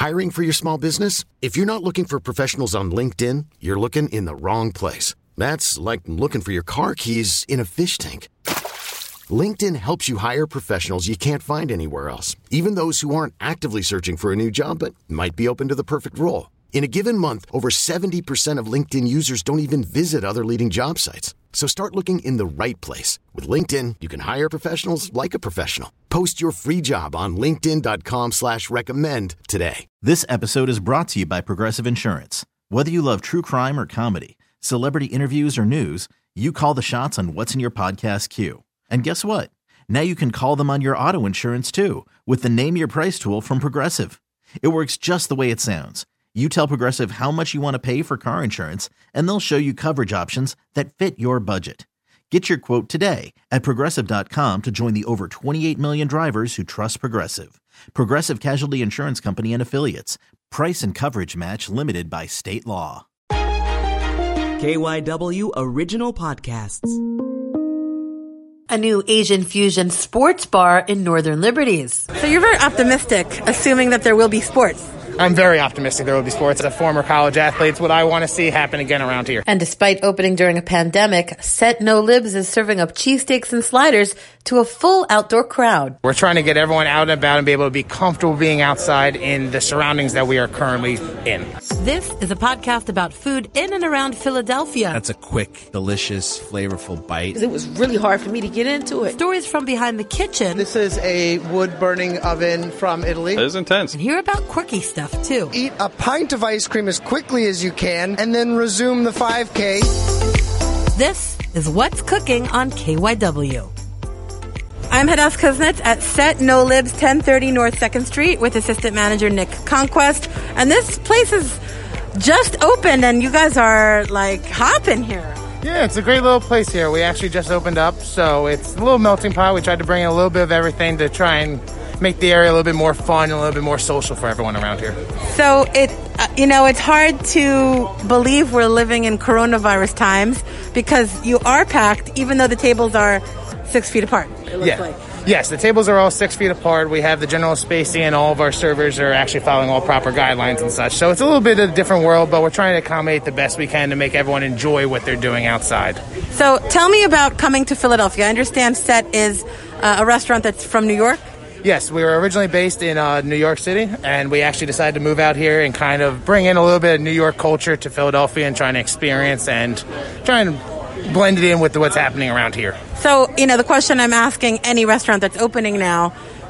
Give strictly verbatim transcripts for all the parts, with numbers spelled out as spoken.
Hiring for your small business? If you're not looking for professionals on LinkedIn, you're looking in the wrong place. That's like looking for your car keys in a fish tank. LinkedIn helps you hire professionals you can't find anywhere else, even those who aren't actively searching for a new job but might be open to the perfect role. In a given month, over seventy percent of LinkedIn users don't even visit other leading job sites. So start looking in the right place. With LinkedIn, you can hire professionals like a professional. Post your free job on linkedin dot com slash recommend today. This episode is brought to you by Progressive Insurance. Whether you love true crime or comedy, celebrity interviews or news, you call the shots on what's in your podcast queue. And guess what? Now you can call them on your auto insurance too with the Name Your Price tool from Progressive. It works just the way it sounds. You tell Progressive how much you want to pay for car insurance, and they'll show you coverage options that fit your budget. Get your quote today at Progressive dot com to join the over twenty-eight million drivers who trust Progressive. Progressive Casualty Insurance Company and Affiliates. Price and coverage match limited by state law. K Y W Original Podcasts. A new Asian fusion sports bar in Northern Liberties. So you're very optimistic, assuming that there will be sports. I'm very optimistic there will be sports. As a former college athlete, it's what I want to see happen again around here. And despite opening during a pandemic, Set No Libs is serving up cheesesteaks and sliders to a full outdoor crowd. We're trying to get everyone out and about and be able to be comfortable being outside in the surroundings that we are currently in. This is a podcast about food in and around Philadelphia. That's a quick, delicious, flavorful bite. It was really hard for me to get into it. Stories from behind the kitchen. This is a wood-burning oven from Italy. It is intense. And hear about quirky stuff, too. Eat a pint of ice cream as quickly as you can, and then resume the five K. This is What's Cooking on K Y W. I'm Hadass Kuznets at Set No Libs, ten thirty North second Street with assistant manager Nick Conquest. And this place is just opened, and you guys are, like, hopping here. Yeah, it's a great little place here. We actually just opened up, so it's a little melting pot. We tried to bring in a little bit of everything to try and make the area a little bit more fun and a little bit more social for everyone around here. So, it, uh, you know, it's hard to believe we're living in coronavirus times because you are packed, even though the tables are six feet apart, it looks yeah. like. Yes, the tables are all six feet apart. We have the general spacing, and all of our servers are actually following all proper guidelines and such. So it's a little bit of a different world, but we're trying to accommodate the best we can to make everyone enjoy what they're doing outside. So tell me about coming to Philadelphia. I understand Set is uh, a restaurant that's from New York. Yes, we were originally based in uh, New York City, and we actually decided to move out here and kind of bring in a little bit of New York culture to Philadelphia and trying to experience and trying to blend it in with what's happening around here. So, you know, the question I'm asking any restaurant that's opening now,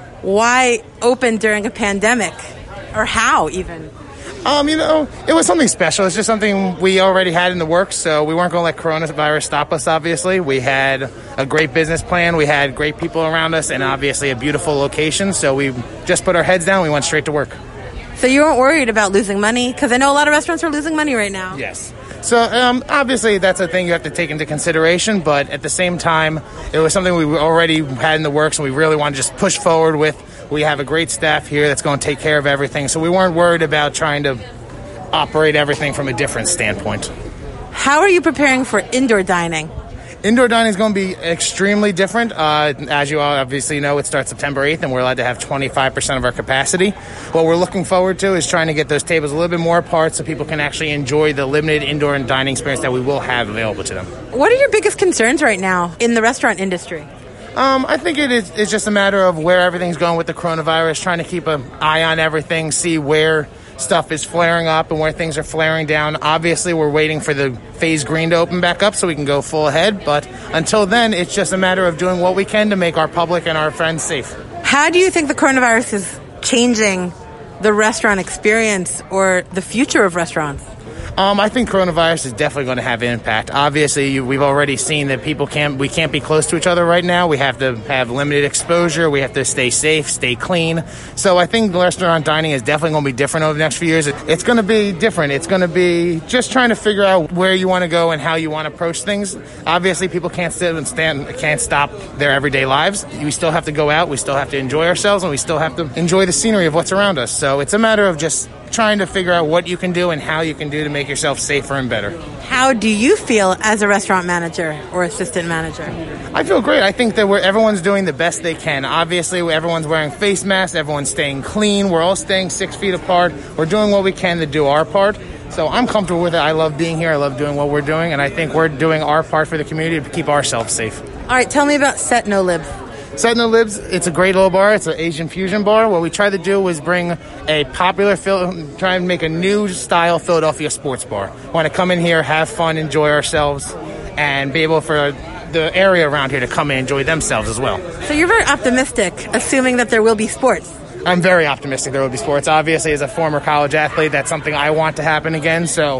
why open during a pandemic? Or how, even? Um, you know, it was something special. It's just something we already had in the works, so we weren't going to let coronavirus stop us, obviously. We had a great business plan. We had great people around us and obviously a beautiful location, so we just put our heads down. We went straight to work. So you weren't worried about losing money? Because I know a lot of restaurants are losing money right now. Yes. So um, obviously that's a thing you have to take into consideration, but at the same time, it was something we already had in the works and we really want to just push forward with. We have a great staff here that's going to take care of everything, so we weren't worried about trying to operate everything from a different standpoint. How are you preparing for indoor dining? Indoor dining is going to be extremely different. Uh, as you all obviously know, it starts September eighth, and we're allowed to have twenty-five percent of our capacity. What we're looking forward to is trying to get those tables a little bit more apart so people can actually enjoy the limited indoor and dining experience that we will have available to them. What are your biggest concerns right now in the restaurant industry? Um, I think it is it's just a matter of where everything's going with the coronavirus, trying to keep an eye on everything, see where stuff is flaring up and where things are flaring down. Obviously, we're waiting for the phase green to open back up so we can go full ahead. But until then, it's just a matter of doing what we can to make our public and our friends safe. How do you think the coronavirus is changing the restaurant experience or the future of restaurants? Um, I think coronavirus is definitely going to have an impact. Obviously, you, we've already seen that people can't, we can't be close to each other right now. We have to have limited exposure. We have to stay safe, stay clean. So I think restaurant dining is definitely going to be different over the next few years. It, it's going to be different. It's going to be just trying to figure out where you want to go and how you want to approach things. Obviously, people can't sit and stand, can't stop their everyday lives. We still have to go out. We still have to enjoy ourselves, and we still have to enjoy the scenery of what's around us. So it's a matter of just trying to figure out what you can do and how you can do to make yourself safer and better. How do you feel as a restaurant manager or assistant manager? I feel great. I think that we're, everyone's doing the best they can. Obviously, everyone's wearing face masks. Everyone's staying clean. We're all staying six feet apart. We're doing what we can to do our part. So I'm comfortable with it. I love being here. I love doing what we're doing. And I think we're doing our part for the community to keep ourselves safe. All right, tell me about Set No Libs. Set No Libs, it's a great little bar. It's an Asian fusion bar. What we tried to do was bring a popular, try and make a new style Philadelphia sports bar. We want to come in here, have fun, enjoy ourselves, and be able for the area around here to come and enjoy themselves as well. So you're very optimistic, assuming that there will be sports. I'm very optimistic there will be sports. Obviously, as a former college athlete, that's something I want to happen again. So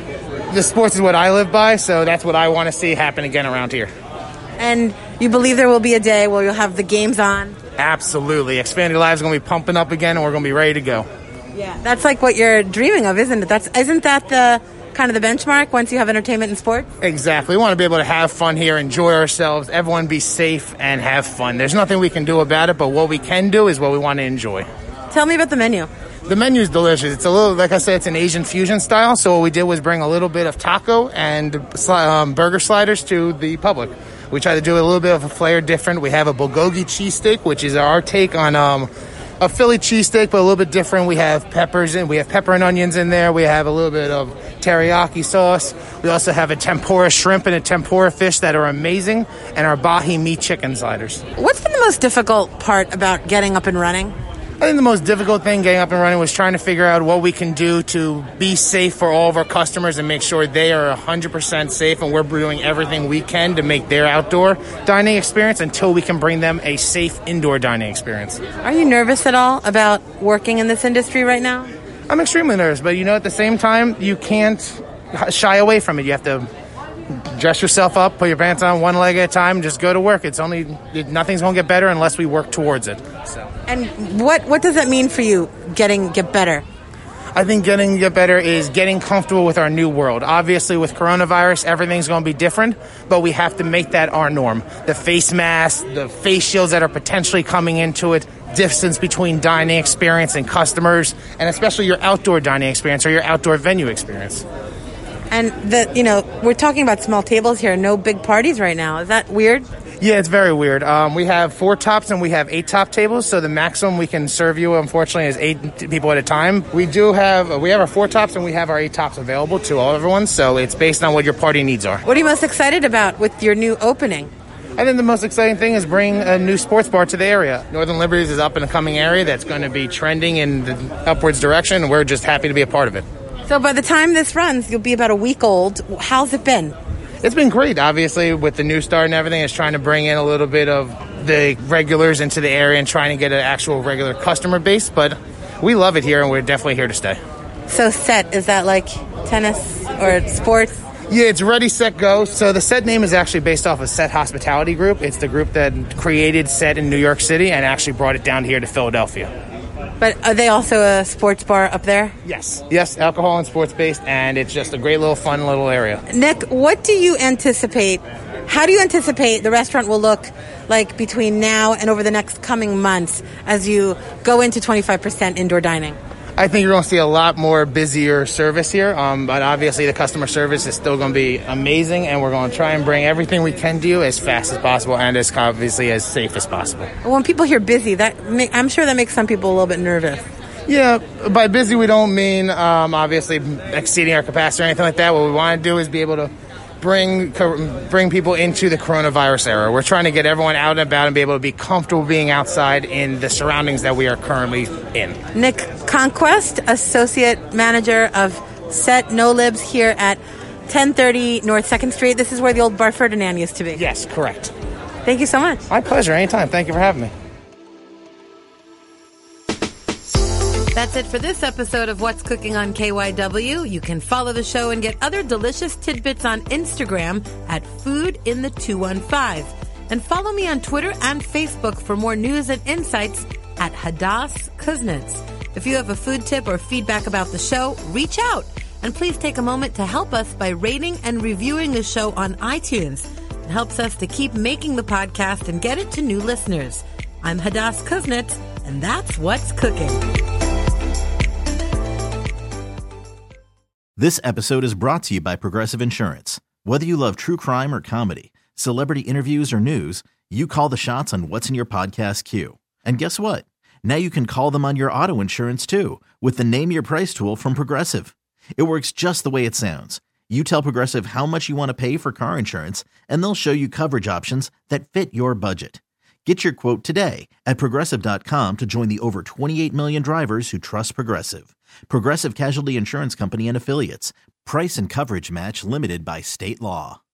the sports is what I live by, so that's what I want to see happen again around here. And you believe there will be a day where you'll have the games on? Absolutely. Expanded Live is going to be pumping up again, and we're going to be ready to go. Yeah, that's like what you're dreaming of, isn't it? That's isn't that the kind of the benchmark once you have entertainment and sports? Exactly. We want to be able to have fun here, enjoy ourselves, everyone be safe and have fun. There's nothing we can do about it, but what we can do is what we want to enjoy. Tell me about the menu. The menu is delicious. It's a little, like I said, it's an Asian fusion style. So what we did was bring a little bit of taco and um, burger sliders to the public. We try to do a little bit of a flair different. We have a bulgogi cheesesteak, which is our take on um, a Philly cheesesteak, but a little bit different. We have peppers in, we have pepper and onions in there. We have a little bit of teriyaki sauce. We also have a tempura shrimp and a tempura fish that are amazing, and our bahi meat chicken sliders. What's been the most difficult part about getting up and running? I think the most difficult thing getting up and running was trying to figure out what we can do to be safe for all of our customers and make sure they are one hundred percent safe, and we're doing everything we can to make their outdoor dining experience until we can bring them a safe indoor dining experience. Are you nervous at all about working in this industry right now? I'm extremely nervous, but you know, at the same time, you can't shy away from it. You have to dress yourself up, put your pants on one leg at a time, just go to work. It's only, nothing's going to get better unless we work towards it. So. And what what does that mean for you, getting get better? I think getting get better is getting comfortable with our new world. Obviously, with coronavirus, everything's going to be different, but we have to make that our norm. The face masks, the face shields that are potentially coming into it, distance between dining experience and customers, and especially your outdoor dining experience or your outdoor venue experience. And the you know, we're talking about small tables here, no big parties right now. Is that weird? Yeah, it's very weird. Um, we have four tops and we have eight top tables, so the maximum we can serve you, unfortunately, is eight people at a time. We do have we have our four tops and we have our eight tops available to all everyone, so it's based on what your party needs are. What are you most excited about with your new opening? I think the most exciting thing is bring a new sports bar to the area. Northern Liberties is up and coming area that's going to be trending in the upwards direction, and we're just happy to be a part of it. So by the time this runs, you'll be about a week old. How's it been? It's been great. Obviously, with the new start and everything, it's trying to bring in a little bit of the regulars into the area and trying to get an actual regular customer base. But we love it here, and we're definitely here to stay. So Set, is that like tennis or sports? Yeah, it's Ready, Set, Go. So the Set name is actually based off of Set Hospitality Group. It's the group that created Set in New York City and actually brought it down here to Philadelphia. But are they also a sports bar up there? Yes. Yes, alcohol and sports-based, and it's just a great little fun little area. Nick, what do you anticipate, how do you anticipate the restaurant will look like between now and over the next coming months as you go into twenty-five percent indoor dining? I think you're going to see a lot more busier service here, um, but obviously the customer service is still going to be amazing, and we're going to try and bring everything we can do as fast as possible and as obviously as safe as possible. When people hear busy, that may, I'm sure that makes some people a little bit nervous. Yeah, by busy we don't mean um, obviously exceeding our capacity or anything like that. What we want to do is be able to bring bring people into the coronavirus era. We're trying to get everyone out and about and be able to be comfortable being outside in the surroundings that we are currently in. Nick Conquest, Associate Manager of Set No Libs here at ten thirty North second Street. This is where the old Bar Ferdinand used to be. Yes, correct. Thank you so much. My pleasure. Anytime. Thank you for having me. That's it for this episode of What's Cooking on K Y W. You can follow the show and get other delicious tidbits on Instagram at Food in the two one five. And follow me on Twitter and Facebook for more news and insights at Hadass Kuznets. If you have a food tip or feedback about the show, reach out. And please take a moment to help us by rating and reviewing the show on iTunes. It helps us to keep making the podcast and get it to new listeners. I'm Hadass Kuznets, and that's What's Cooking. This episode is brought to you by Progressive Insurance. Whether you love true crime or comedy, celebrity interviews or news, you call the shots on what's in your podcast queue. And guess what? Now you can call them on your auto insurance too with the Name Your Price tool from Progressive. It works just the way it sounds. You tell Progressive how much you want to pay for car insurance, and they'll show you coverage options that fit your budget. Get your quote today at Progressive dot com to join the over twenty-eight million drivers who trust Progressive. Progressive Casualty Insurance Company and Affiliates. Price and coverage match limited by state law.